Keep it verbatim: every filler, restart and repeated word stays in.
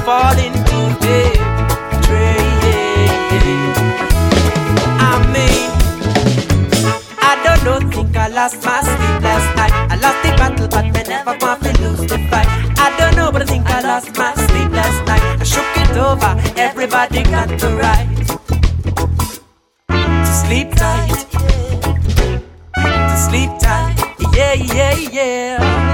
fall into their trade. I mean, I don't know, think I lost my sleep last night. I lost the battle, but me never want to lose the fight. I don't know, but I think I lost my sleep last night. I shook it over, everybody got the right to sleep tight, to sleep tight, yeah, yeah, yeah.